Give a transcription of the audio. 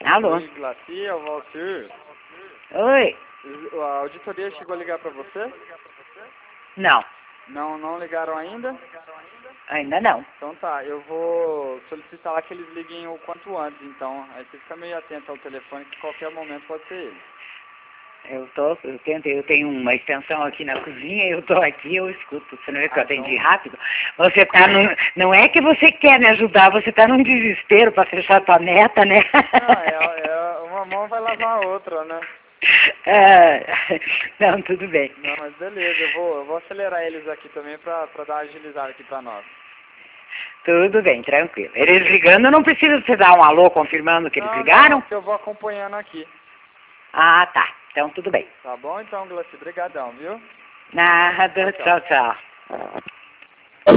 Alô? Oi, Glaci, é o Valcir. Oi? A auditoria chegou a ligar para você? Não, Não ligaram ainda? ainda não. Então tá, eu vou solicitar lá que eles liguem o quanto antes, então. Aí você fica meio atento ao telefone, que qualquer momento pode ser ele. Eu tenho uma extensão aqui na cozinha, eu tô aqui, eu escuto. Você não vê que eu atendi Então... rápido? Você tá num, não é que você quer me ajudar, você tá num desespero para fechar tua meta, né? Não, uma mão vai lavar a outra, né? Ah, não, tudo bem. Não, mas beleza, eu vou acelerar eles aqui também pra dar agilizada aqui pra nós. Tudo bem, tranquilo. Eles ligando, não precisa você dar um alô confirmando que eles ligaram? Não, que eu vou acompanhando aqui. Ah, tá. Então tudo bem. Tá bom então, Glaci, brigadão, viu? Nada, Tchau, tchau. tchau, tchau.